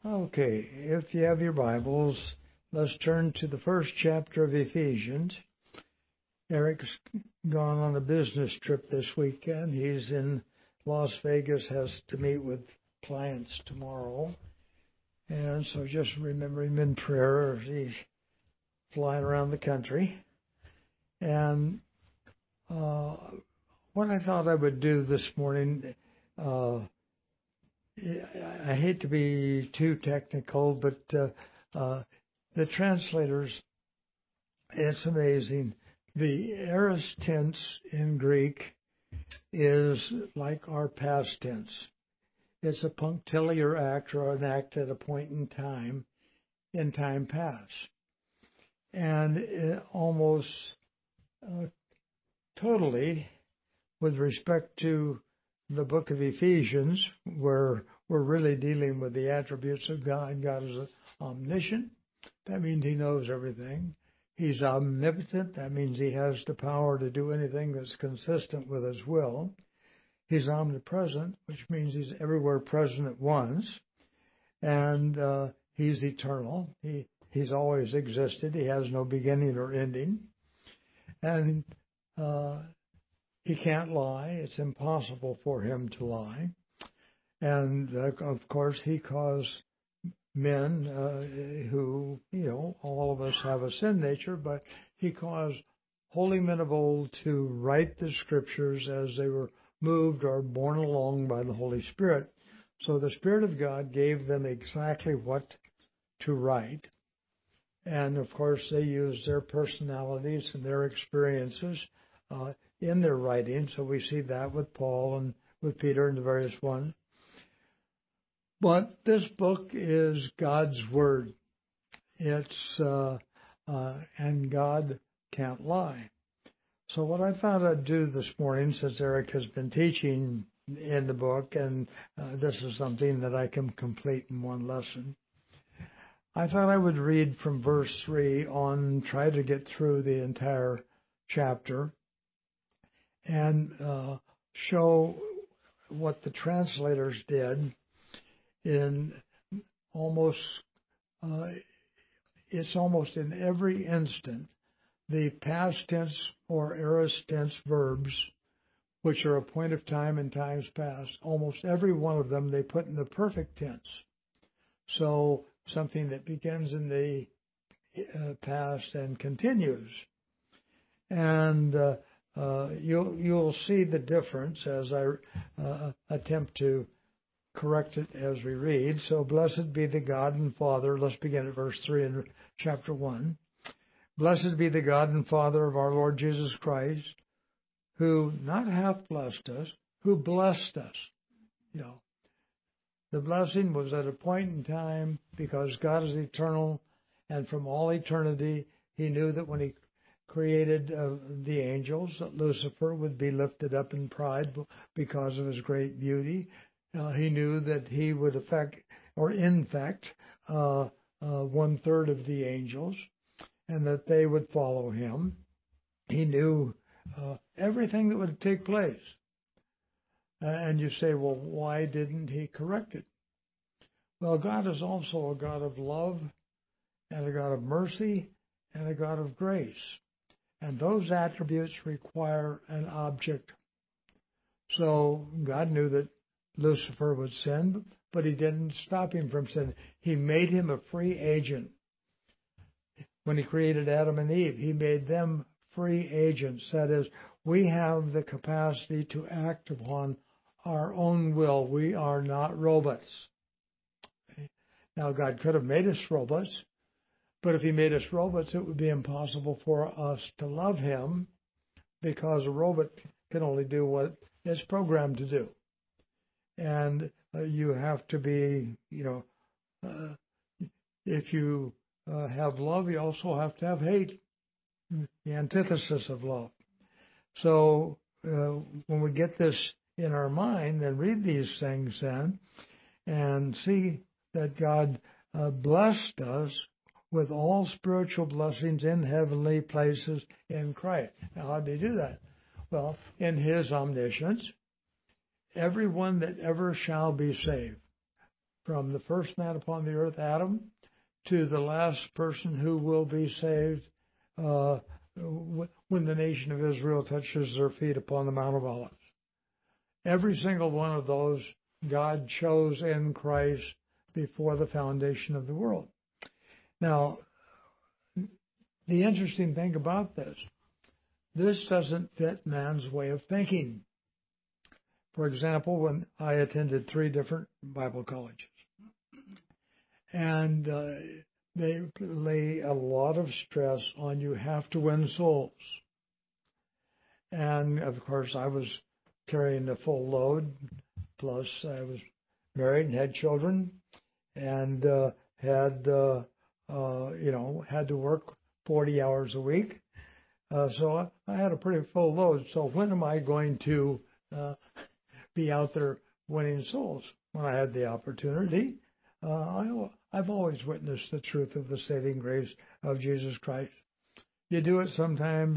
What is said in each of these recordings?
Okay, if you have your Bibles, let's turn to the first chapter of Ephesians. Eric's gone on a business trip this weekend. He's in Las Vegas, has to meet with clients tomorrow. And so just remember him in prayer as he's flying around the country. And what I thought I would do this morning, I hate to be too technical, but the translators, it's amazing. The aorist tense in Greek is like our past tense. It's a punctiliar act or an act at a point in time past. And it almost totally, with respect to the book of Ephesians, where we're really dealing with the attributes of God. God is omniscient. That means he knows everything. He's omnipotent. That means he has the power to do anything that's consistent with his will. He's omnipresent, which means he's everywhere present at once. And he's eternal. He's always existed. He has no beginning or ending. And he can't lie. It's impossible for him to lie. And, of course, he caused men who, all of us have a sin nature, but he caused holy men of old to write the Scriptures as they were moved or borne along by the Holy Spirit. So the Spirit of God gave them exactly what to write. And, of course, they used their personalities and their experiences in their writing. So we see that with Paul and with Peter and the various ones. But this book is God's Word. It's and God can't lie. So what I thought I'd do this morning, since Eric has been teaching in the book, and this is something that I can complete in one lesson, I thought I would read from verse 3 on, try to get through the entire chapter, and show what the translators did in almost, it's almost in every instant, the past tense or aorist tense verbs, which are a point of time in times past, almost every one of them they put in the perfect tense. So something that begins in the past and continues. And you'll see the difference as I attempt to correct it as we read. So, blessed be the God and Father. Let's begin at verse 3 in chapter 1. Blessed be the God and Father of our Lord Jesus Christ, who not hath blessed us, who blessed us. The blessing was at a point in time because God is eternal, and from all eternity, he knew that when he created the angels, that Lucifer would be lifted up in pride because of his great beauty. He knew that he would infect 1/3 of the angels, and that they would follow him. He knew everything that would take place. And you say, well, why didn't he correct it? Well, God is also a God of love, and a God of mercy, and a God of grace. And those attributes require an object. So God knew that Lucifer would sin, but he didn't stop him from sinning. He made him a free agent. When he created Adam and Eve, he made them free agents. That is, we have the capacity to act upon our own will. We are not robots. Now, God could have made us robots, but if he made us robots, it would be impossible for us to love him, because a robot can only do what it's programmed to do. And you have to be, if you have love, you also have to have hate, the antithesis of love. So when we get this in our mind and read these things then, and see that God blessed us with all spiritual blessings in heavenly places in Christ. Now, how did he do that? Well, in his omniscience, everyone that ever shall be saved. from the first man upon the earth, Adam, to the last person who will be saved when the nation of Israel touches their feet upon the Mount of Olives. Every single one of those God chose in Christ before the foundation of the world. Now, the interesting thing about this doesn't fit man's way of thinking. For example, when I attended 3 different Bible colleges, and they lay a lot of stress on you have to win souls. And, of course, I was carrying the full load, plus I was married and had children, and had to work 40 hours a week. So I had a pretty full load. So when am I going to be out there winning souls? When I had the opportunity, I've always witnessed the truth of the saving grace of Jesus Christ. You do it sometimes,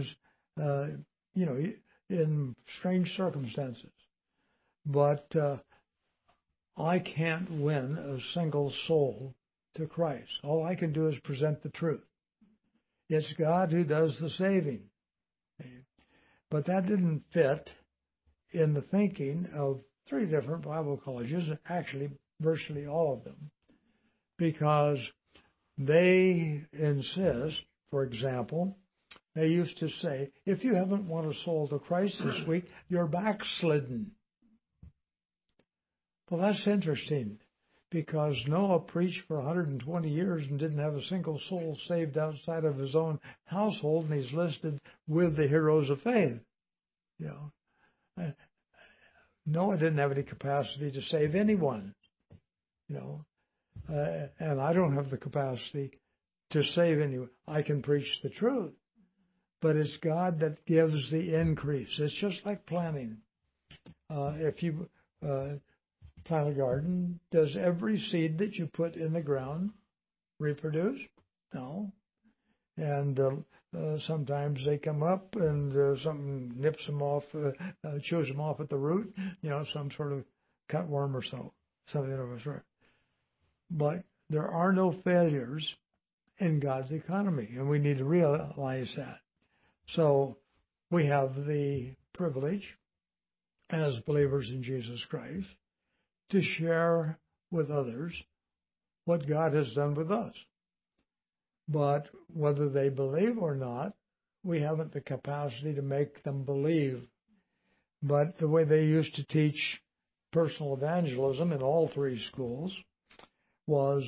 in strange circumstances. But I can't win a single soul to Christ. All I can do is present the truth. It's God who does the saving. But that didn't fit in the thinking of 3 different Bible colleges, actually virtually all of them, because they insist, for example, they used to say, if you haven't won a soul to Christ this week, you're backslidden. Well, that's interesting, because Noah preached for 120 years and didn't have a single soul saved outside of his own household, and he's listed with the heroes of faith. Noah didn't have any capacity to save anyone, and I don't have the capacity to save anyone. I can preach the truth, but it's God that gives the increase. It's just like planting. If you plant a garden, does every seed that you put in the ground reproduce? No. And sometimes they come up and something nips them off, chews them off at the root, some sort of cutworm or something of a sort. But there are no failures in God's economy, and we need to realize that. So we have the privilege, as believers in Jesus Christ, to share with others what God has done with us. But whether they believe or not, we haven't the capacity to make them believe. But the way they used to teach personal evangelism in all 3 schools was,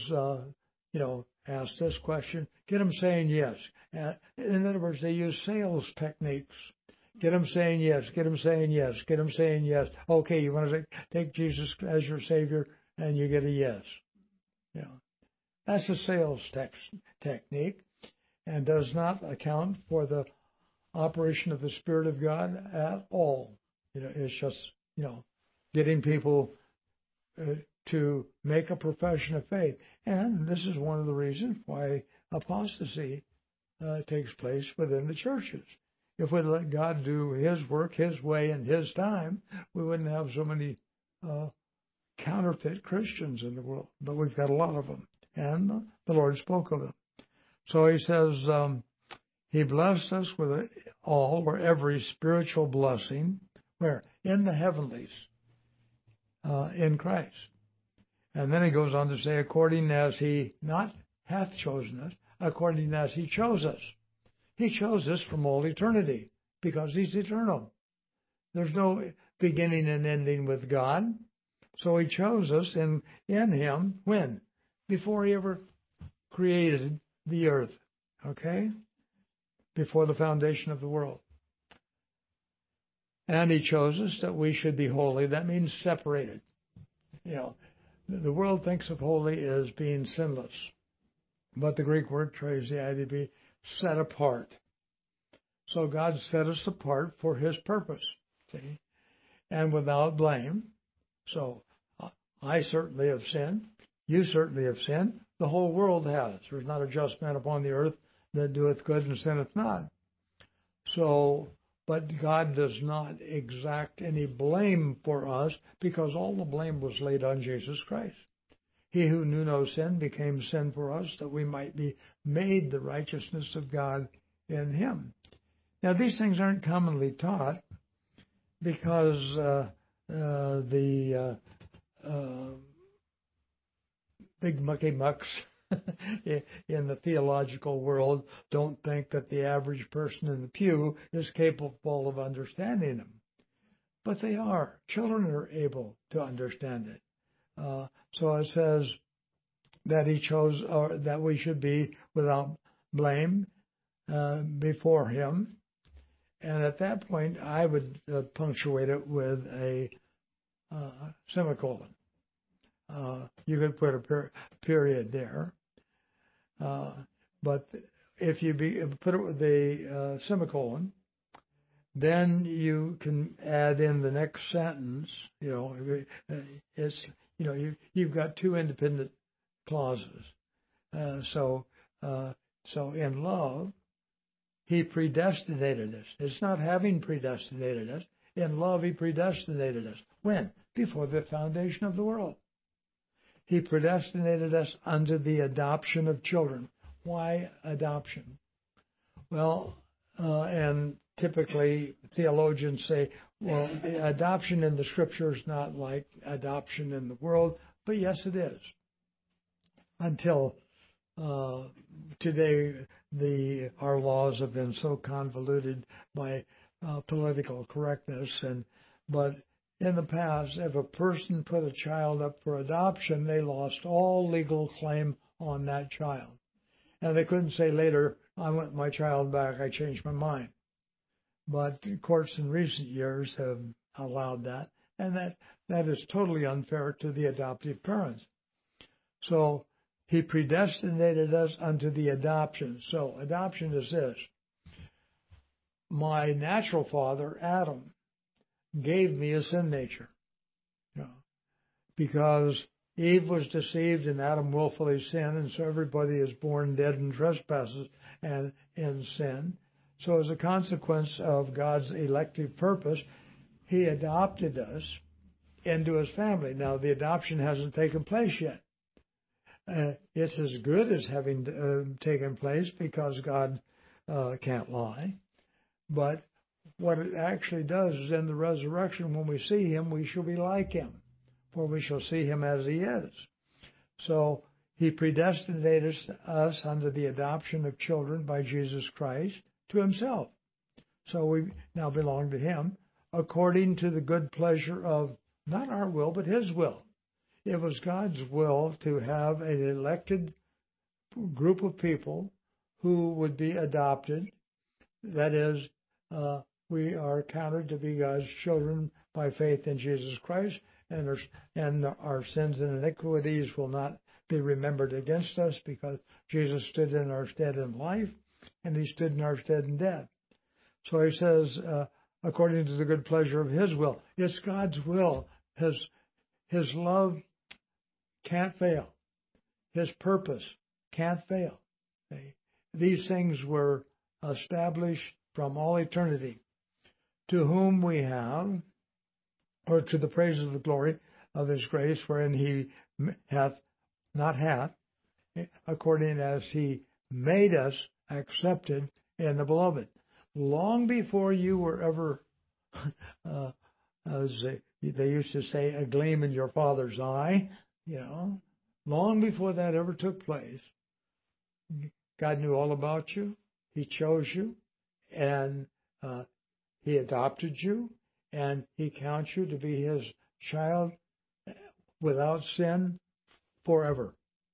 ask this question, get them saying yes. In other words, they use sales techniques. Get them saying yes, get them saying yes, get them saying yes. Okay, you want to take Jesus as your Savior, and you get a yes. That's a sales technique, and does not account for the operation of the Spirit of God at all. It's just, getting people to make a profession of faith. And this is one of the reasons why apostasy takes place within the churches. If we let God do His work, His way, and His time, we wouldn't have so many counterfeit Christians in the world. But we've got a lot of them, and the Lord spoke of them. So He says, He blessed us with all or every spiritual blessing, where? In the heavenlies, in Christ. And then He goes on to say, according as He not hath chosen us, according as He chose us. He chose us from all eternity, because He's eternal. There's no beginning and ending with God. So He chose us in Him, when? Before He ever created the earth, okay? Before the foundation of the world. And He chose us that we should be holy. That means separated. The world thinks of holy as being sinless. But the Greek word carries the idea to be set apart. So God set us apart for His purpose, see? And without blame. So I certainly have sinned. You certainly have sinned. The whole world has. There's not a just man upon the earth that doeth good and sinneth not. So, but God does not exact any blame for us, because all the blame was laid on Jesus Christ. He who knew no sin became sin for us, that we might be made the righteousness of God in him. Now, these things aren't commonly taught because the big mucky mucks in the theological world don't think that the average person in the pew is capable of understanding them. But they are. Children are able to understand it. So it says that he chose, or that we should be without blame before him. And at that point, I would punctuate it with a semicolon. You could put a period there. But if you put it with the semicolon, then you can add in the next sentence. You've got two independent clauses. So in love, he predestinated us. It's not having predestinated us. In love, he predestinated us. When? Before the foundation of the world. He predestinated us unto the adoption of children. Why adoption? Well, and typically theologians say, well, adoption in the Scripture is not like adoption in the world, but yes, it is. Until today, our laws have been so convoluted by political correctness, but in the past, if a person put a child up for adoption, they lost all legal claim on that child. And they couldn't say later, I want my child back, I changed my mind. But courts in recent years have allowed that, and that is totally unfair to the adoptive parents. So he predestinated us unto the adoption. So adoption is this. My natural father, Adam, gave me a sin nature. Because Eve was deceived and Adam willfully sinned, and so everybody is born dead in trespasses and in sin. So as a consequence of God's elective purpose, he adopted us into his family. Now, the adoption hasn't taken place yet. It's as good as having taken place because God can't lie. But what it actually does is in the resurrection, when we see him, we shall be like him, for we shall see him as he is. So he predestinated us unto the adoption of children by Jesus Christ to himself. So we now belong to him according to the good pleasure of not our will, but his will. It was God's will to have an elected group of people who would be adopted. That is, we are counted to be God's children by faith in Jesus Christ, and our sins and iniquities will not be remembered against us because Jesus stood in our stead in life, and he stood in our stead in death. So he says, according to the good pleasure of his will. It's God's will. His love can't fail. His purpose can't fail. These things were established from all eternity, to whom we have, or to the praise of the glory of his grace, wherein he according as he made us accepted in the beloved. Long before you were ever, as they used to say, a gleam in your father's eye, long before that ever took place, God knew all about you. He chose you, and he adopted you, and he counts you to be his child without sin forever.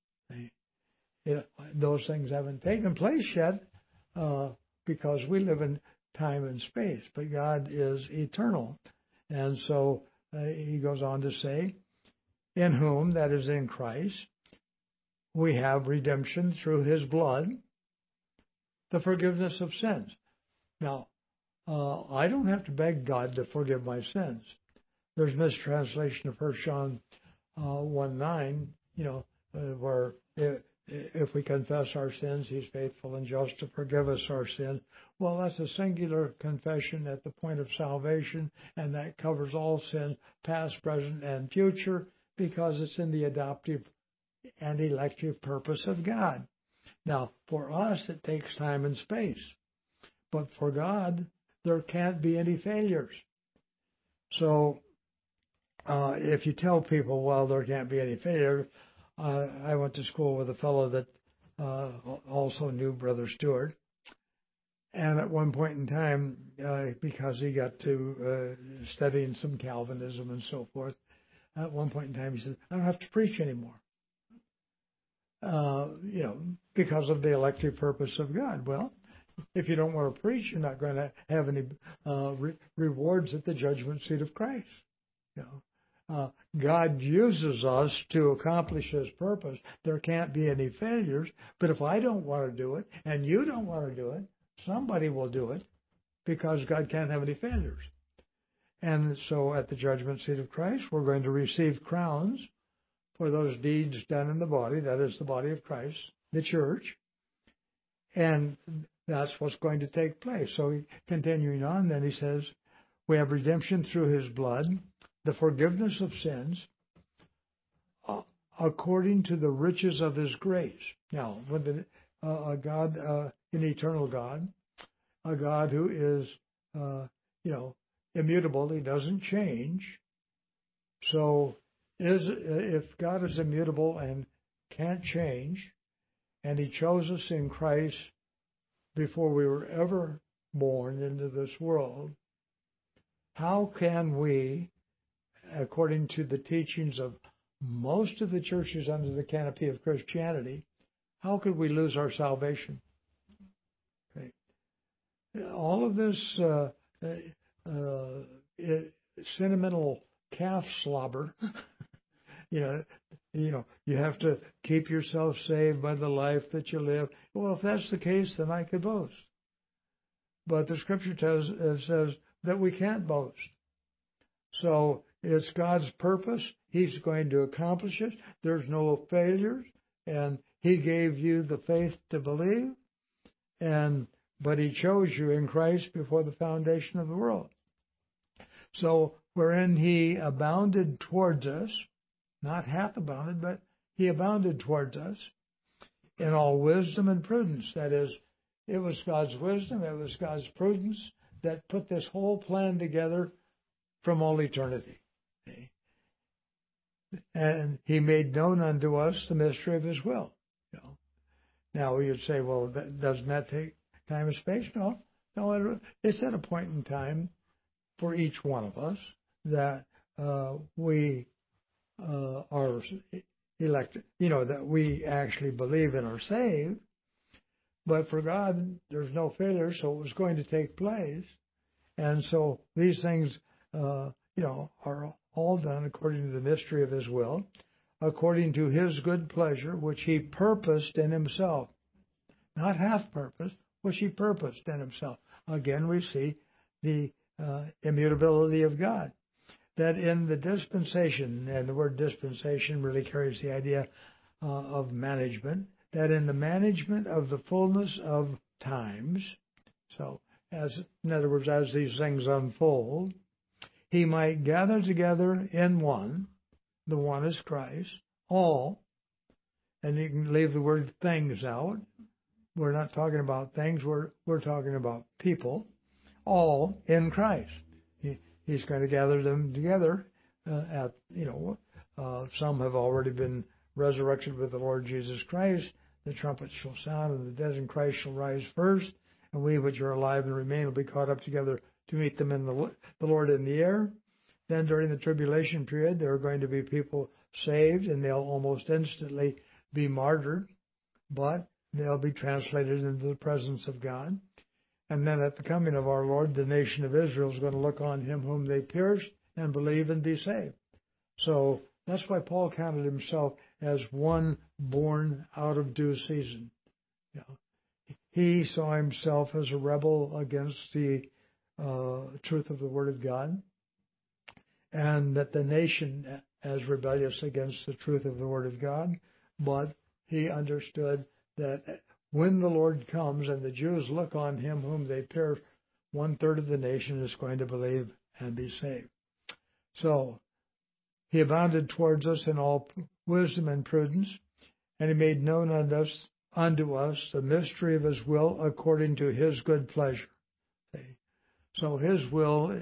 Those things haven't taken place yet because we live in time and space, but God is eternal. And so he goes on to say, in whom, that is in Christ, we have redemption through his blood, the forgiveness of sins. Now, I don't have to beg God to forgive my sins. There's mistranslation of 1 John 1:9, where if we confess our sins, he's faithful and just to forgive us our sins. Well, that's a singular confession at the point of salvation, and that covers all sin, past, present, and future, because it's in the adoptive and elective purpose of God. Now, for us, it takes time and space. But for God, there can't be any failures. So, if you tell people, well, there can't be any failure, I went to school with a fellow that also knew Brother Stewart. And at one point in time, because he got to studying some Calvinism and so forth, at one point in time he said, I don't have to preach anymore. Because of the elective purpose of God. Well, if you don't want to preach, you're not going to have any rewards at the judgment seat of Christ. God uses us to accomplish His purpose. There can't be any failures. But if I don't want to do it, and you don't want to do it, somebody will do it, because God can't have any failures. And so at the judgment seat of Christ, we're going to receive crowns for those deeds done in the body, that is the body of Christ, the church. And that's what's going to take place. So continuing on, then he says, we have redemption through His blood, the forgiveness of sins, according to the riches of His grace. Now, when a God, an eternal God, a God who is, immutable, He doesn't change. So, if God is immutable and can't change, and He chose us in Christ before we were ever born into this world, how can we, according to the teachings of most of the churches under the canopy of Christianity, how could we lose our salvation? Okay. All of this sentimental calf slobber, you have to keep yourself saved by the life that you live. Well, if that's the case, then I could boast. But the Scripture says that we can't boast. So it's God's purpose. He's going to accomplish it. There's no failures. And He gave you the faith to believe. But He chose you in Christ before the foundation of the world. So wherein He abounded towards us, not hath abounded, but He abounded towards us in all wisdom and prudence. That is, it was God's wisdom, it was God's prudence that put this whole plan together from all eternity. Okay? And He made known unto us the mystery of His will. Now you'd say, well, doesn't that take time and space? No, it's at a point in time for each one of us that we are elected, that we actually believe and are saved. But for God, there's no failure, so it was going to take place. And so these things, are all done according to the mystery of His will, according to His good pleasure, which He purposed in Himself. Not half purposed, which He purposed in Himself. Again, we see the immutability of God. That in the dispensation, and the word dispensation really carries the idea of management, that in the management of the fullness of times, so in other words, as these things unfold, He might gather together in one, the one is Christ, all, and you can leave the word things out. We're not talking about things, we're talking about people, all in Christ. He's going to gather them together some have already been resurrected with the Lord Jesus Christ. The trumpet shall sound, and the dead in Christ shall rise first, and we which are alive and remain will be caught up together to meet them in the Lord in the air. Then during the tribulation period, there are going to be people saved, and they'll almost instantly be martyred, but they'll be translated into the presence of God. And then at the coming of our Lord, the nation of Israel is going to look on Him whom they pierced and believe and be saved. So that's why Paul counted himself as one born out of due season. He saw himself as a rebel against the truth of the Word of God, and that the nation as rebellious against the truth of the Word of God. But he understood that when the Lord comes and the Jews look on Him whom they pierced, 1/3 of the nation is going to believe and be saved. So He abounded towards us in all wisdom and prudence, And he made known unto us the mystery of his will according to his good pleasure. See? So his will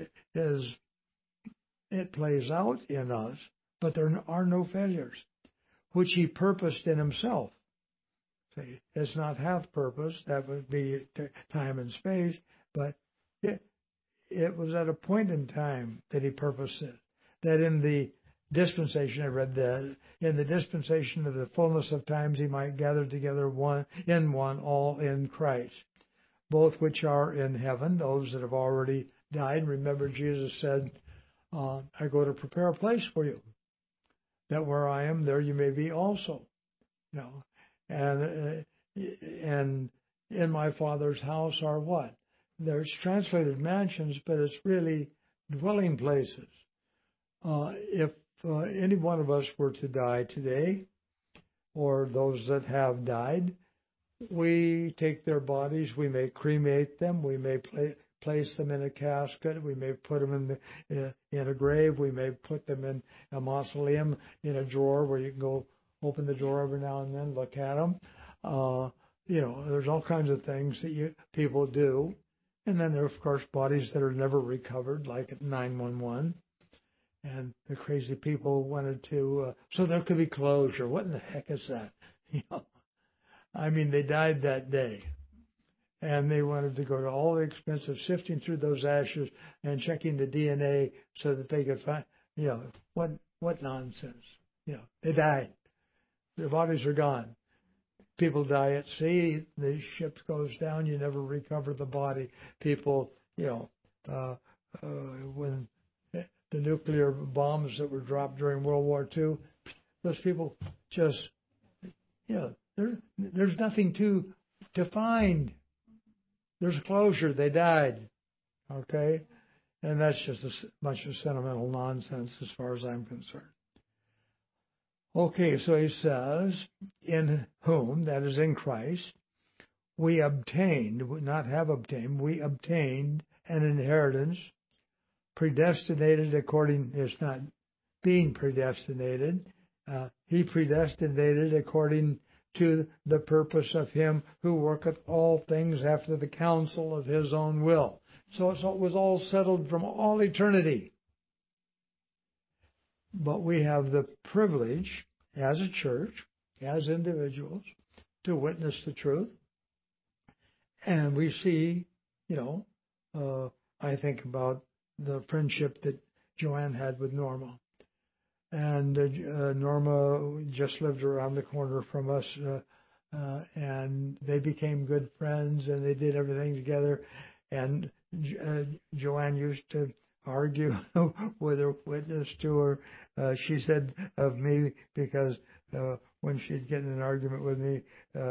it plays out in us, but there are no failures, which he purposed in himself. See? It's not half purpose, that would be time and space, but it was at a point in time that he purposed it. That in the dispensation, I read that, in the dispensation of the fullness of times he might gather together one all in Christ, both which are in heaven, those that have already died. Remember, Jesus said, I go to prepare a place for you, that where I am, there you may be also. You know, and in my Father's house are what? There's translated mansions, but it's really dwelling places. If any one of us were to die today, or those that have died, we take their bodies, we may cremate them, we may place them in a casket, we may put them in a grave, we may put them in a mausoleum, in a drawer where you can go open the door every now and then, look at them. There's all kinds of things that people do. And then there are, of course, bodies that are never recovered, like at 911. And the crazy people wanted to, so there could be closure. What in the heck is that? I mean, they died that day. And they wanted to go to all the expense of sifting through those ashes and checking the DNA so that they could find, what nonsense. They died. Their bodies are gone. People die at sea. The ship goes down. You never recover the body. People, when the nuclear bombs that were dropped during World War II, those people just, there's nothing to find. There's closure. They died. Okay? And that's just a bunch of sentimental nonsense as far as I'm concerned. Okay, so he says, in whom, that is in Christ, we obtained, not have obtained, we obtained an inheritance, predestinated according, it's not being predestinated, he predestinated according to the purpose of him who worketh all things after the counsel of his own will. So it was all settled from all eternity. But we have the privilege, as a church, as individuals, to witness the truth. And we see, I think about the friendship that Joanne had with Norma. And Norma just lived around the corner from us, and they became good friends, and they did everything together. And Joanne used to argue with her witness to her. She said of me, because when she'd get in an argument with me,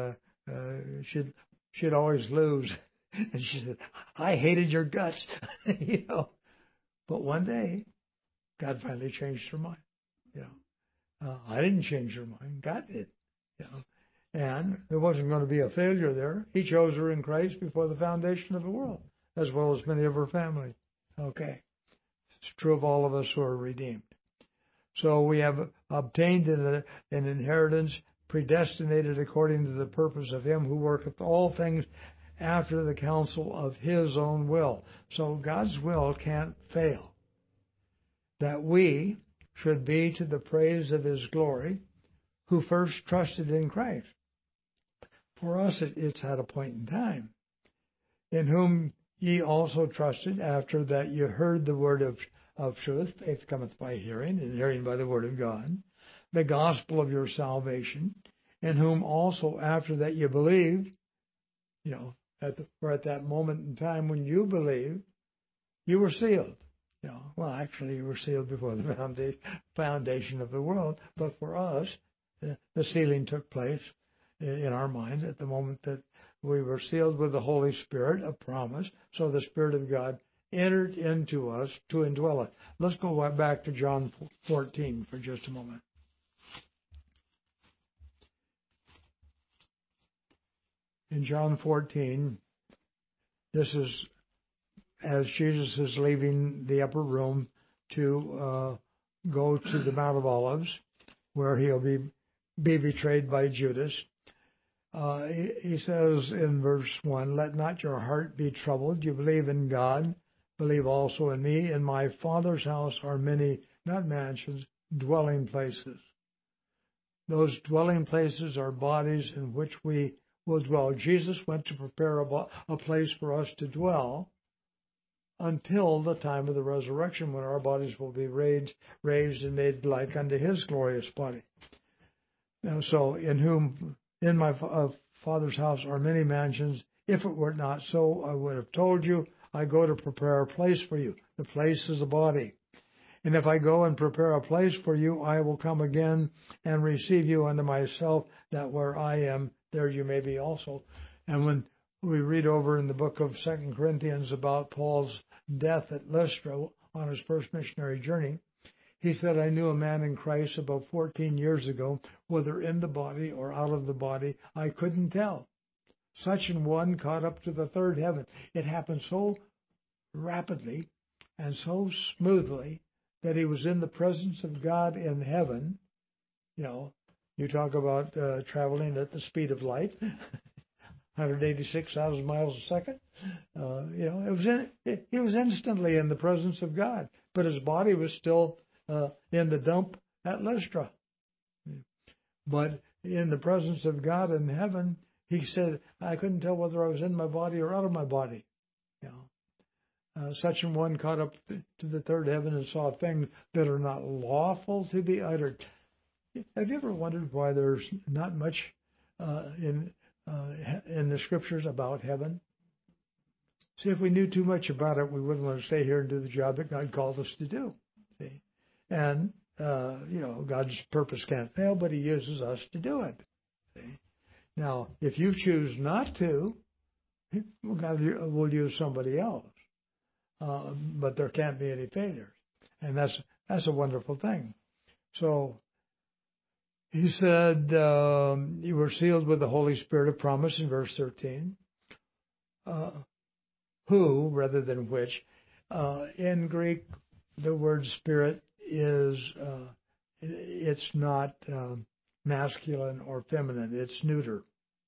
she'd always lose. And she said, I hated your guts. But one day, God finally changed her mind. I didn't change her mind. God did. And there wasn't going to be a failure there. He chose her in Christ before the foundation of the world, as well as many of her family. Okay. It's true of all of us who are redeemed. So we have obtained an inheritance, predestinated according to the purpose of him who worketh all things after the counsel of his own will. So God's will can't fail. That we should be to the praise of his glory, who first trusted in Christ. For us, it's at a point in time, in whom ye also trusted, after that you heard the word of truth. Faith cometh by hearing, and hearing by the word of God, the gospel of your salvation, in whom also after that you believed, at that moment in time when you believed, you were sealed. Actually, you were sealed before the foundation of the world, but for us, the sealing took place in our minds at the moment that we were sealed with the Holy Spirit of promise, so the Spirit of God entered into us to indwell it. Let's go back to John 14 for just a moment. In John 14, this is as Jesus is leaving the upper room to go to the Mount of Olives, where he'll be be betrayed by Judas. He says in verse 1, "Let not your heart be troubled. You believe in God, believe also in me. In my Father's house are many," not mansions, "dwelling places." Those dwelling places are bodies in which we will dwell. Jesus went to prepare a place for us to dwell until the time of the resurrection, when our bodies will be raised and made like unto his glorious body. And so, in my Father's house are many mansions. If it were not so, I would have told you. I go to prepare a place for you. The place is a body. And if I go and prepare a place for you, I will come again and receive you unto myself, that where I am, there you may be also. And when we read over in the book of 2 Corinthians about Paul's death at Lystra on his first missionary journey, he said, "I knew a man in Christ about 14 years ago, whether in the body or out of the body, I couldn't tell. Such an one caught up to the third heaven." It happened so rapidly and so smoothly that he was in the presence of God in heaven. You talk about traveling at the speed of light, 186,000 miles a second. He was instantly in the presence of God, but his body was still in the dump at Lystra. But in the presence of God in heaven, he said, "I couldn't tell whether I was in my body or out of my body." Such an one caught up to the third heaven and saw things that are not lawful to be uttered. Have you ever wondered why there's not much in the scriptures about heaven? See, if we knew too much about it, we wouldn't want to stay here and do the job that God called us to do. See? And, God's purpose can't fail, but he uses us to do it. See? Now, if you choose not to, God will use somebody else. But there can't be any failures. And that's a wonderful thing. So he said, you were sealed with the Holy Spirit of promise in verse 13. Who, rather than which. In Greek, the word spirit is, it's not masculine or feminine. It's neuter.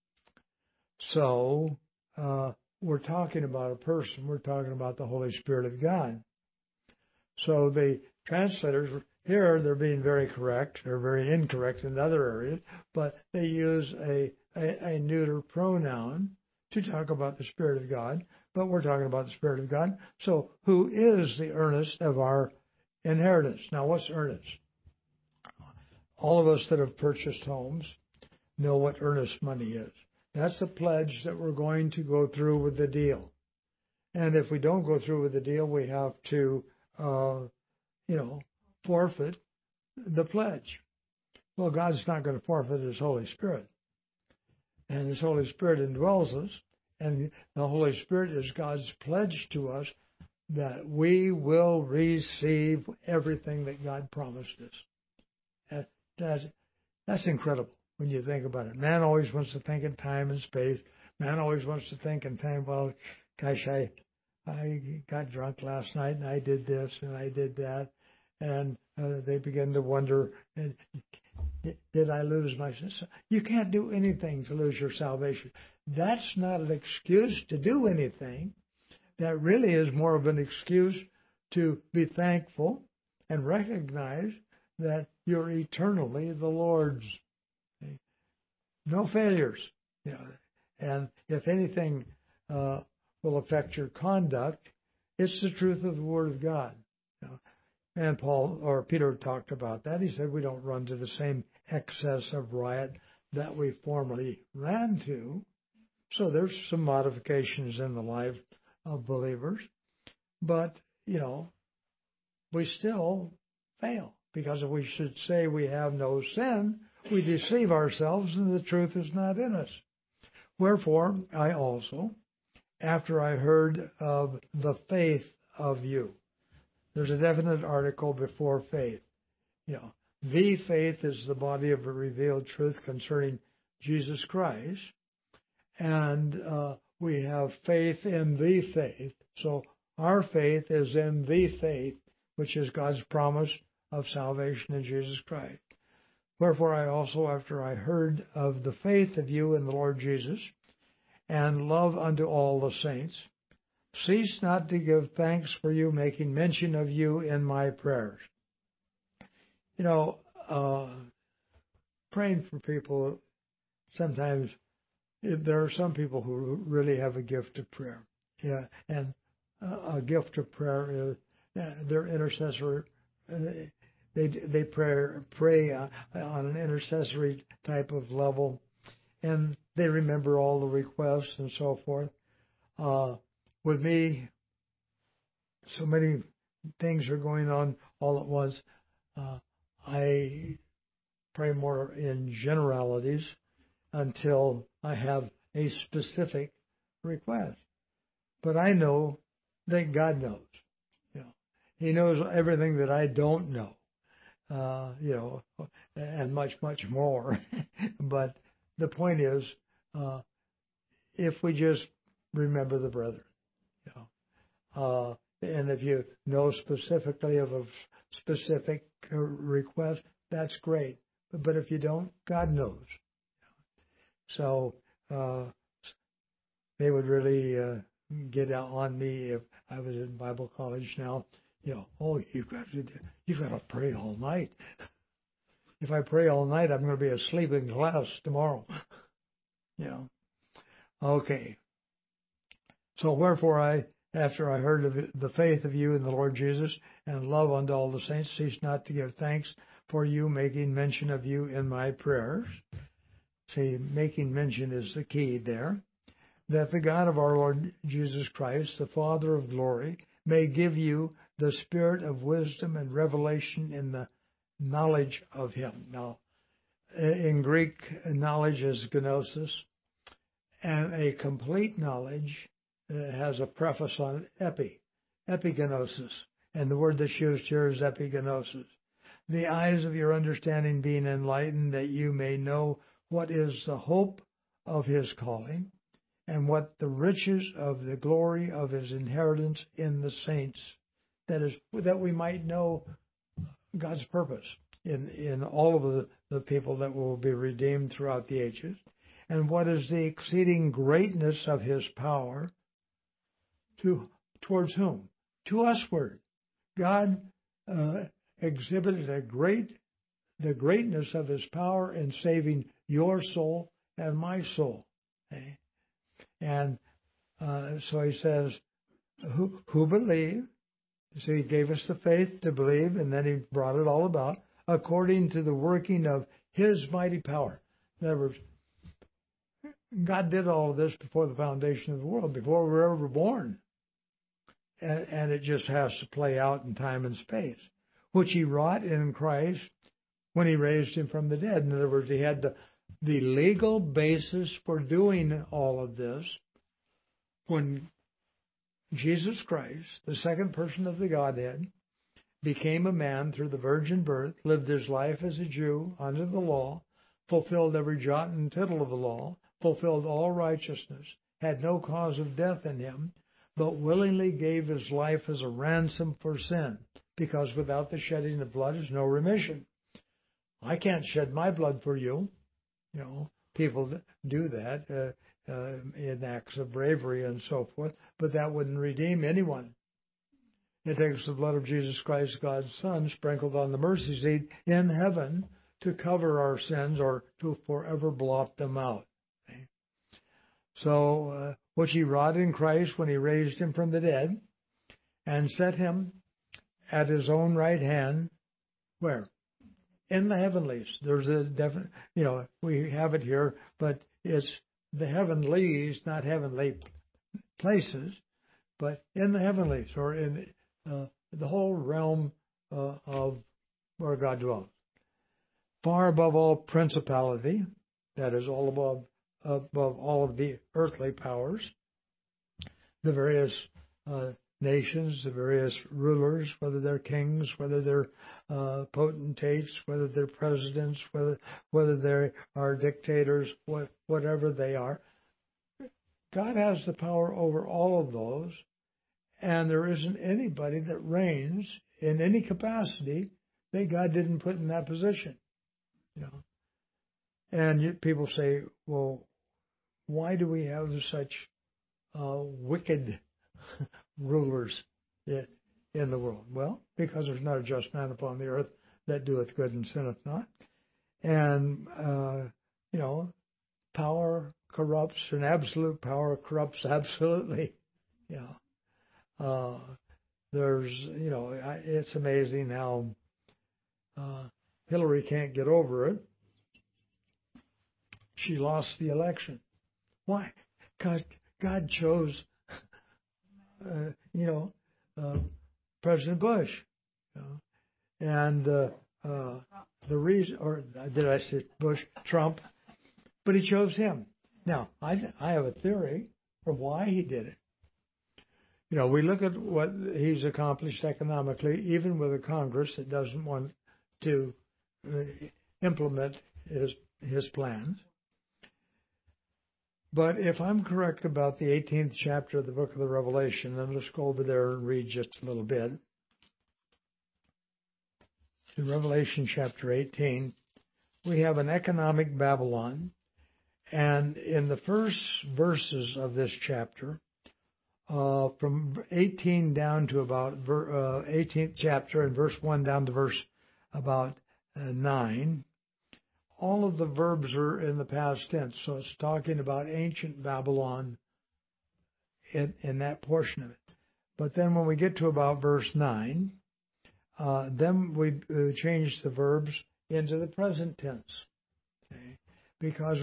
So, we're talking about a person. We're talking about the Holy Spirit of God. So the translators here, they're being very correct. They're very incorrect in other areas, but they use a neuter pronoun to talk about the Spirit of God. But we're talking about the Spirit of God. So who is the earnest of our inheritance? Now, what's earnest? All of us that have purchased homes know what earnest money is. That's the pledge that we're going to go through with the deal. And if we don't go through with the deal, we have to, forfeit the pledge. Well, God's not going to forfeit his Holy Spirit. And his Holy Spirit indwells us. And the Holy Spirit is God's pledge to us that we will receive everything that God promised us. That's incredible. When you think about it, man always wants to think in time and space. Man always wants to think in time. Well, gosh, I got drunk last night and I did this and I did that, and they begin to wonder, did I lose my? You can't do anything to lose your salvation. That's not an excuse to do anything. That really is more of an excuse to be thankful and recognize that you're eternally the Lord's. No failures, and if anything will affect your conduct, it's the truth of the Word of God. And Peter talked about that. He said we don't run to the same excess of riot that we formerly ran to. So there's some modifications in the life of believers, but we still fail, because if we should say we have no sin, we deceive ourselves, and the truth is not in us. Wherefore, I also, after I heard of the faith of you. There's a definite article before faith. The faith is the body of a revealed truth concerning Jesus Christ. And we have faith in the faith. So our faith is in the faith, which is God's promise of salvation in Jesus Christ. Wherefore I also, after I heard of the faith of you in the Lord Jesus, and love unto all the saints, cease not to give thanks for you, making mention of you in my prayers. Praying for people, sometimes there are some people who really have a gift of prayer. Yeah, and a gift of prayer is they're intercessor. They pray on an intercessory type of level, and they remember all the requests and so forth. With me, so many things are going on all at once. I pray more in generalities until I have a specific request. But I know that God knows. He knows everything that I don't know. And much, much more. But the point is, if we just remember the brethren, and if you know specifically of a specific request, that's great. But if you don't, God knows. So they would really get out on me if I was in Bible college now. You've got to pray all night. If I pray all night, I'm going to be asleep in class tomorrow. Okay. So wherefore after I heard of the faith of you in the Lord Jesus and love unto all the saints, cease not to give thanks for you, making mention of you in my prayers. See, making mention is the key there. That the God of our Lord Jesus Christ, the Father of glory, may give you the spirit of wisdom and revelation in the knowledge of him. Now, in Greek, knowledge is gnosis, and a complete knowledge has a preface on it, epignosis. And the word that's used here is epignosis. The eyes of your understanding being enlightened, that you may know what is the hope of his calling, and what the riches of the glory of his inheritance in the saints. That is, that we might know God's purpose in all of the people that will be redeemed throughout the ages, and what is the exceeding greatness of his power towards whom? To usward. God exhibited the greatness of his power in saving your soul and my soul. Okay? And so he says, who believe? So he gave us the faith to believe, and then he brought it all about according to the working of his mighty power. In other words, God did all of this before the foundation of the world, before we were ever born. And it just has to play out in time and space, which he wrought in Christ when he raised him from the dead. In other words, he had the legal basis for doing all of this when Jesus Christ, the second person of the Godhead, became a man through the virgin birth, lived his life as a Jew under the law, fulfilled every jot and tittle of the law, fulfilled all righteousness, had no cause of death in him, but willingly gave his life as a ransom for sin, because without the shedding of blood is no remission. I can't shed my blood for you. People do that in acts of bravery and so forth, but that wouldn't redeem anyone. It takes the blood of Jesus Christ, God's Son, sprinkled on the mercy seat in heaven to cover our sins or to forever blot them out. Okay? So, which he wrought in Christ when he raised him from the dead and set him at his own right hand, where? In the heavenlies. There's a definite, we have it here, but it's the heavenlies, not heavenly places, but in the heavenlies, or in the whole realm of where God dwells. Far above all principality, that is all above all of the earthly powers, the various nations, the various rulers, whether they're kings, whether they're potentates, whether they're presidents, whether they are dictators, whatever they are. God has the power over all of those, and there isn't anybody that reigns in any capacity that God didn't put in that position. You know, and people say, well, why do we have such wicked rulers in the world? Well, because there's not a just man upon the earth that doeth good and sinneth not. And, power corrupts, and absolute power corrupts absolutely. There's, it's amazing how Hillary can't get over it. She lost the election. Why? Because God chose, President Bush. And the reason, or did I say Bush? Trump. But he chose him. Now, I have a theory for why he did it. We look at what he's accomplished economically, even with a Congress that doesn't want to implement his plans. But if I'm correct about the 18th chapter of the book of the Revelation, then let's go over there and read just a little bit. In Revelation chapter 18, we have an economic Babylon. And in the first verses of this chapter, from 18 down to about 18th chapter and verse 1 down to verse about 9, all of the verbs are in the past tense. So it's talking about ancient Babylon in that portion of it. But then when we get to about verse 9, then we change the verbs into the present tense. Okay? Because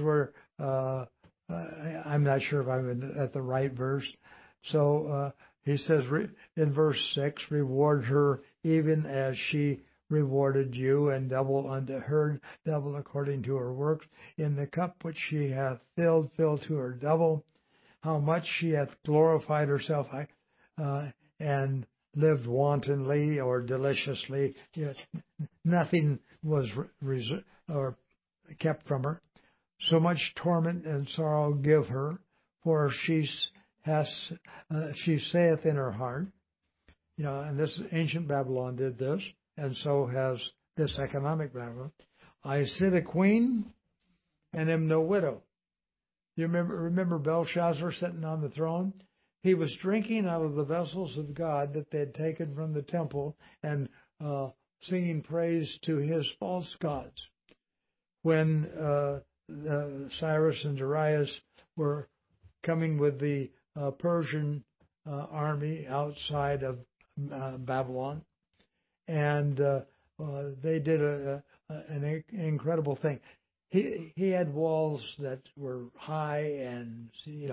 I'm not sure if I'm at the right verse. So he says in verse 6, reward her even as she rewarded you, and double unto her, double according to her works. In the cup which she hath filled, fill to her double. How much she hath glorified herself and lived wantonly or deliciously. Yes, nothing was or kept from her. So much torment and sorrow give her, for she saith in her heart. And this ancient Babylon did this, and so has this economic Babylon. I sit a queen and am no widow. You remember Belshazzar sitting on the throne? He was drinking out of the vessels of God that they had taken from the temple and singing praise to his false gods. When Cyrus and Darius were coming with the Persian army outside of Babylon, and they did an incredible thing. He had walls that were high, and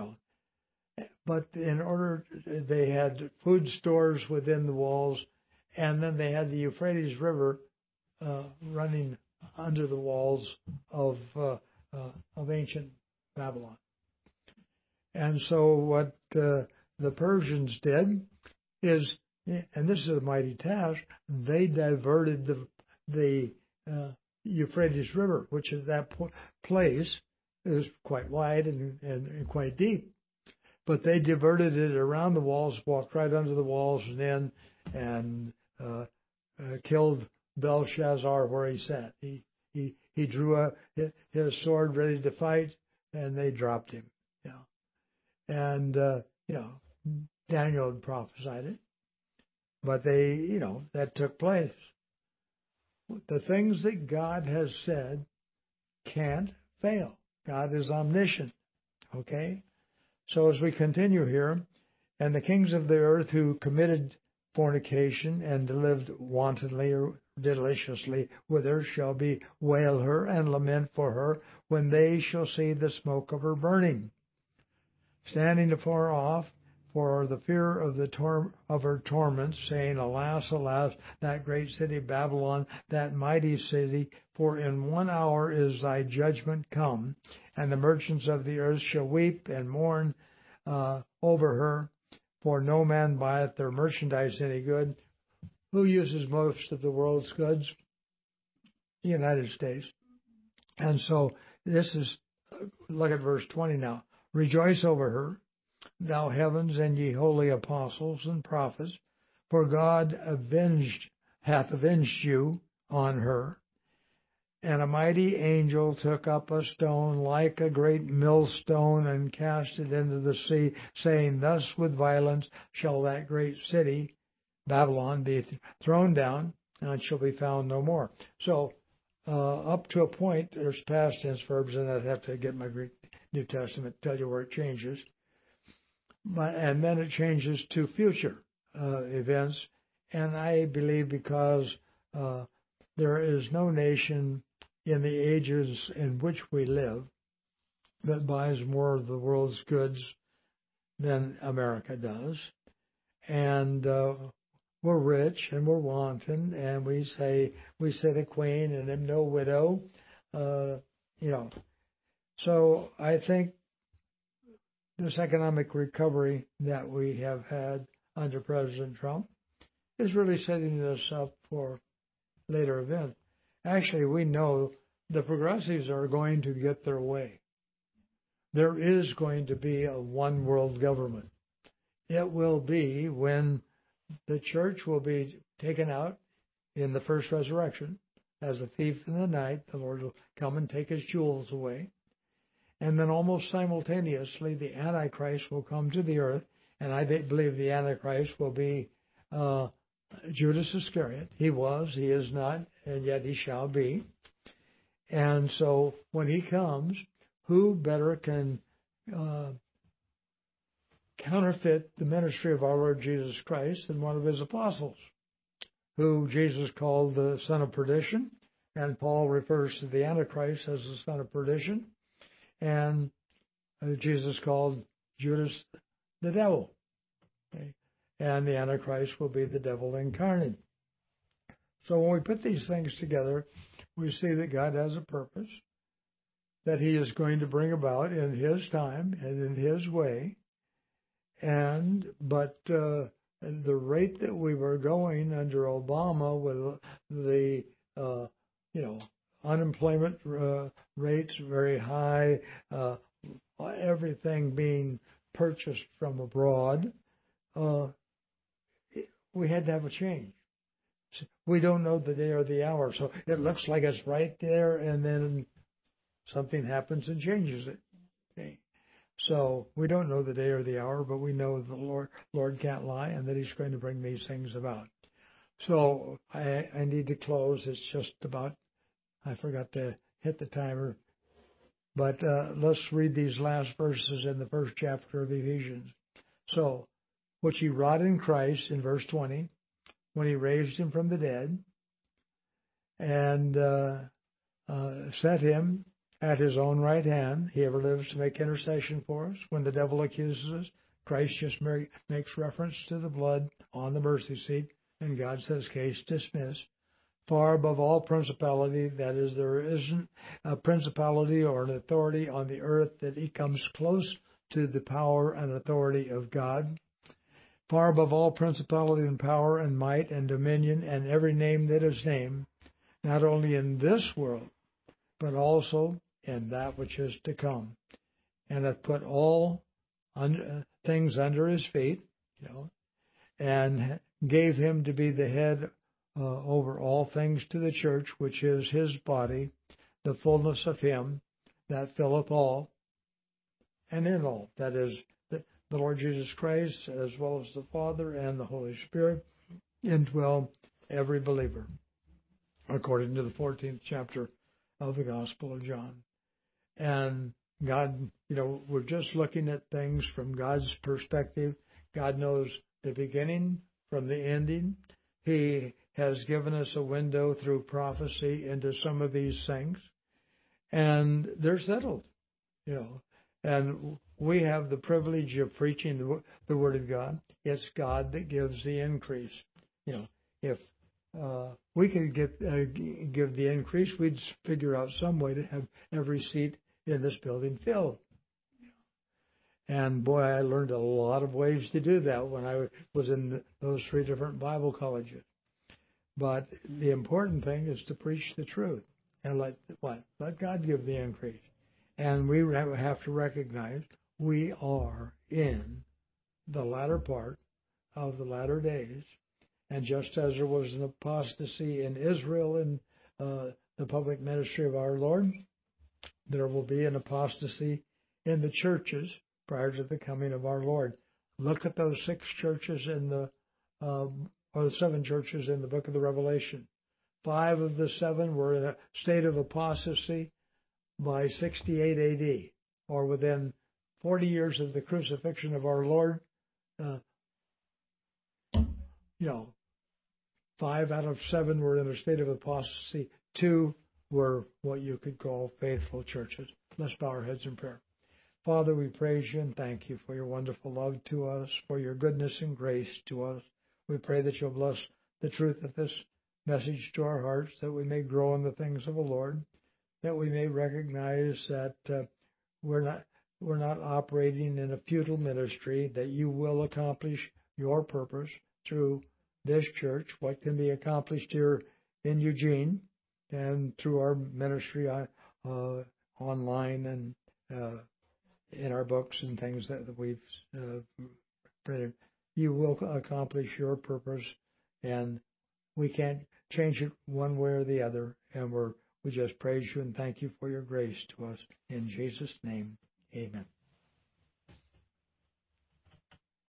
but in order they had food stores within the walls, and then they had the Euphrates River running under the walls of ancient Babylon. And so what the Persians did is, and this is a mighty task, they diverted the Euphrates River, which at that place is quite wide and quite deep. But they diverted it around the walls, walked right under the walls, and then killed Belshazzar where he sat. He drew his sword ready to fight, and they dropped him. And Daniel had prophesied it, but that took place. The things that God has said can't fail. God is omniscient. Okay? So as we continue here, and the kings of the earth who committed fornication and lived wantonly or deliciously with her shall bewail her and lament for her when they shall see the smoke of her burning. Standing afar off for the fear of of her torments, saying, Alas, alas, that great city Babylon, that mighty city, for in 1 hour is thy judgment come, and the merchants of the earth shall weep and mourn over her, for no man buyeth their merchandise any good. Who uses most of the world's goods? The United States. And so this is, look at verse 20 now. Rejoice over her, thou heavens, and ye holy apostles and prophets, for God hath avenged you on her. And a mighty angel took up a stone like a great millstone and cast it into the sea, saying, Thus with violence shall that great city, Babylon, be thrown down, and it shall be found no more. So, up to a point, there's past tense verbs, and I'd have to get my Greek New Testament to tell you where it changes. And then it changes to future events. And I believe because there is no nation in the ages in which we live that buys more of the world's goods than America does. And we're rich and we're wanton, and we say a queen and am no widow. So I think this economic recovery that we have had under President Trump is really setting us up for later events. Actually, we know the progressives are going to get their way. There is going to be a one world government. It will be when the church will be taken out in the first resurrection. As a thief in the night, the Lord will come and take his jewels away. And then almost simultaneously, the Antichrist will come to the earth. And I believe the Antichrist will be Judas Iscariot. He was, he is not, and yet he shall be. And so when he comes, who better can counterfeit the ministry of our Lord Jesus Christ than one of his apostles, who Jesus called the son of perdition, and Paul refers to the Antichrist as the son of perdition, and Jesus called Judas the devil. Okay? And the Antichrist will be the devil incarnate. So when we put these things together, we see that God has a purpose that he is going to bring about in his time and in his way. But the rate that we were going under Obama with the unemployment rates very high, everything being purchased from abroad, we had to have a change. We don't know the day or the hour, so it looks like it's right there, and then something happens and changes it. Okay. So we don't know the day or the hour, but we know the Lord can't lie, and that he's going to bring these things about. So I need to close. It's just about, I forgot to hit the timer. But let's read these last verses in the first chapter of Ephesians. So, which he wrought in Christ, in verse 20, when he raised him from the dead, and set him at his own right hand. He ever lives to make intercession for us. When the devil accuses us, Christ just makes reference to the blood on the mercy seat, and God says, case dismissed. Far above all principality, that is, there isn't a principality or an authority on the earth that he comes close to the power and authority of God. Far above all principality and power and might and dominion and every name that is named, not only in this world, but also in that which is to come. And hath put all things under his feet, and gave him to be the head over all things to the church, which is his body, the fullness of him that filleth all, and in all. That is, the Lord Jesus Christ, as well as the Father and the Holy Spirit, indwell every believer, according to the 14th chapter of the Gospel of John. And God, we're just looking at things from God's perspective. God knows the beginning from the ending. He has given us a window through prophecy into some of these things, and they're settled, And we have the privilege of preaching the Word of God. It's God that gives the increase. If we could give the increase, we'd figure out some way to have every seat in this building filled. And boy, I learned a lot of ways to do that when I was in those 3 different Bible colleges. But the important thing is to preach the truth and let God give the increase. And we have to recognize we are in the latter part of the latter days. And just as there was an apostasy in Israel in the public ministry of our Lord, there will be an apostasy in the churches prior to the coming of our Lord. Look at those 6 churches in the, or the 7 churches in the book of the Revelation. 5 of the 7 were in a state of apostasy by 68 AD, or within 40 years of the crucifixion of our Lord. 5 out of 7 were in a state of apostasy. 2 were what you could call faithful churches. Let's bow our heads in prayer. Father, we praise you and thank you for your wonderful love to us, for your goodness and grace to us. We pray that you'll bless the truth of this message to our hearts, that we may grow in the things of the Lord, that we may recognize that we're not operating in a futile ministry, that you will accomplish your purpose through this church, what can be accomplished here in Eugene, and through our ministry online and in our books and things that we've printed. You will accomplish your purpose, and we can't change it one way or the other. And we just praise you and thank you for your grace to us. In Jesus' name, amen.